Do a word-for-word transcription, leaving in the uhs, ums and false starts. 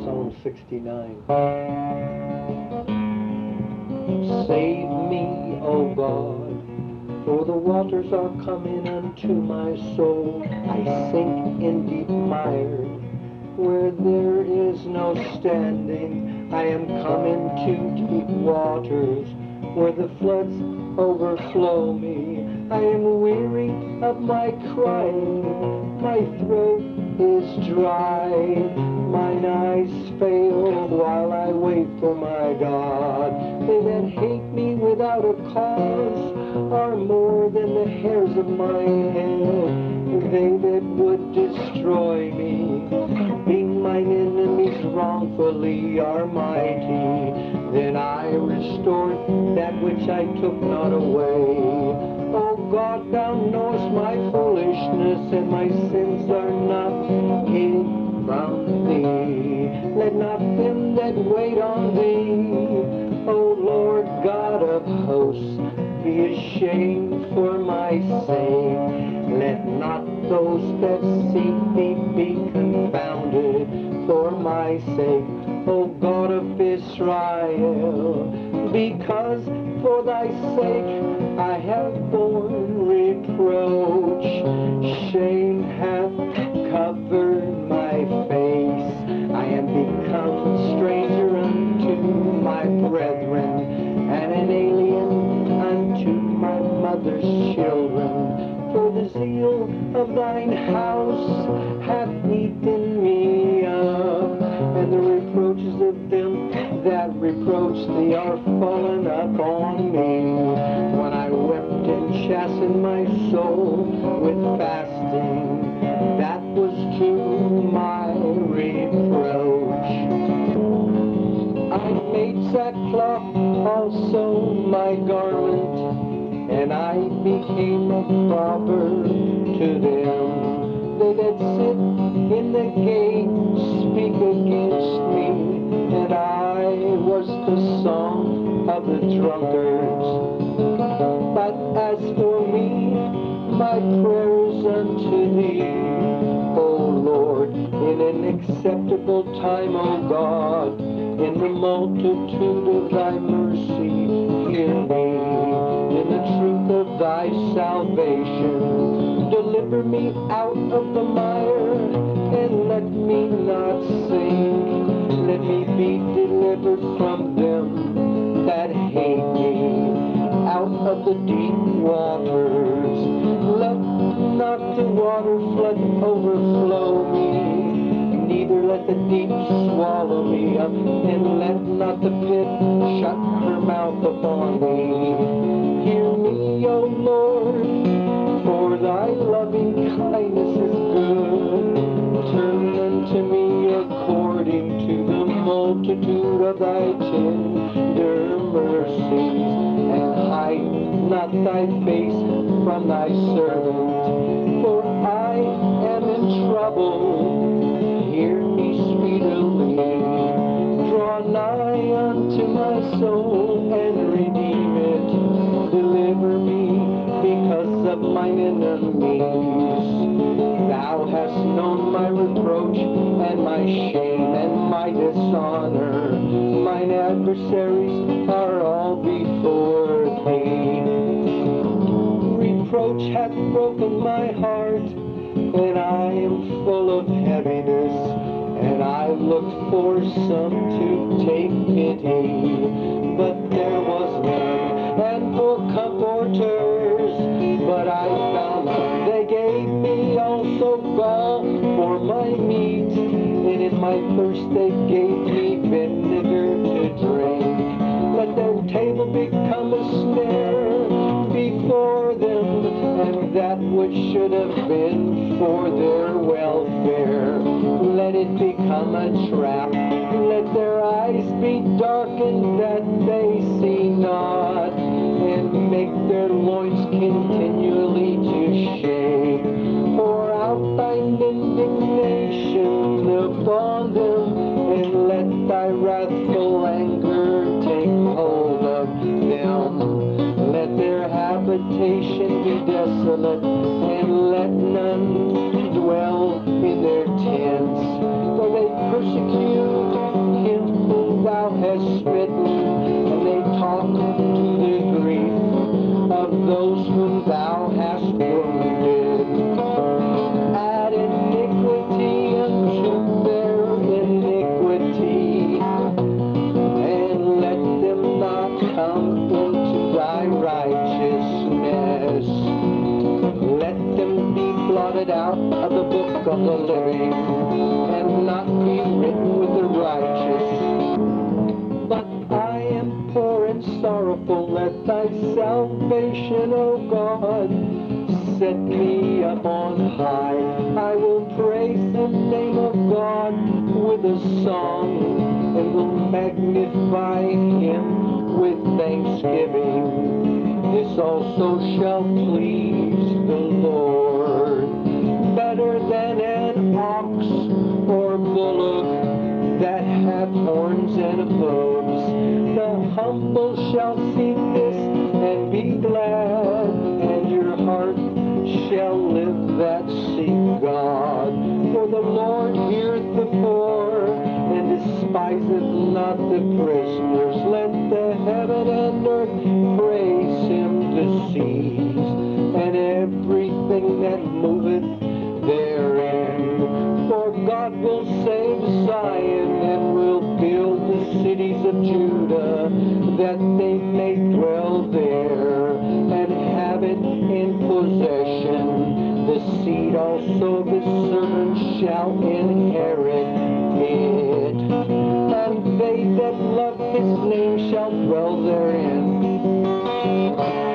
Psalm sixty-nine. Save me, O God, for the waters are coming unto my soul. I sink in deep mire, where there is no standing. I am coming to deep waters, where the floods overflow me. I am weary of my crying, my throat is dry, mine eyes fail while I wait for my God. They that hate me without a cause are more than the hairs of my head. They that would destroy me, being mine enemies wrongfully, are mighty. Then I restored that which I took not away. O God, thou knowest my foolishness, and my sins are not hid from thee. Let not them that wait on thee, O Lord God of hosts, be ashamed for my sake. Let not those that seek thee be confounded for my sake, O God of Israel. Because for thy sake I have borne reproach, shame hath covered my face. I am become a stranger unto my brethren, and an alien unto my mother's children. For the zeal of thine house hath eaten me up, and the reproaches of them that reproach thee are fallen upon me. When I wept and chastened my soul with fasting, that was to my reproach. I made sackcloth also my garment, and I became a proverb to them. They that sit in the gate speak against me, and I was the song of the drunkards. But as for me, my prayers unto thee, O Lord, in an acceptable time, O God, in the multitude of thy mercy, hear me. In the truth of thy salvation, deliver me out of the mire, and let me not sink. Let me be delivered from them that hate me, out of the deep waters. Let not the water flood overflow me, neither let the deep swallow me up, and let not the pit shut her mouth upon me. Hear me, O Lord, for thy loving kindness is good. Turn unto me according to the multitude of thy tender mercies, and hide not thy face from thy servant, for I am in trouble. Hear me speedily. Draw nigh unto my soul and redeem it. Deliver me because of mine enemies. Thou hast known my reproach and my shame and my dishonor. Mine adversaries are all before thee. Reproach hath broken my heart, and I am full of heaviness, and I looked for some to take pity, but there was none, and for comforters, but I found none. They gave me also gall for my meat, and in my thirst they gave me vinegar to drink. Let their table become a snare before them, and that which should have been for their welfare, let it become a trap. Let their eyes be darkened that they see not, and make their loins continually to shake. Pour out thine indignation upon them, and let thy wrathful anger take hold of them. Let their habitation be desolate, and let none dwell in their tents. For they persecute salvation, O God. Set me up on high. I will praise the name of God with a song, and will magnify him with thanksgiving. This also shall please the Lord. Better than an ox or bullock that hath horns and hoofs, the humble shall see this and be glad, and your heart shall live that seek God. For the Lord heareth the poor, and despiseth not the prisoners. Let the heaven and earth praise him, the seas, and everything that moveth therein. For God will save Zion, and will build the cities of Judah, that they may dwell there, and have it in possession. The seed also of his servants shall inherit it, and they that love his name shall dwell therein.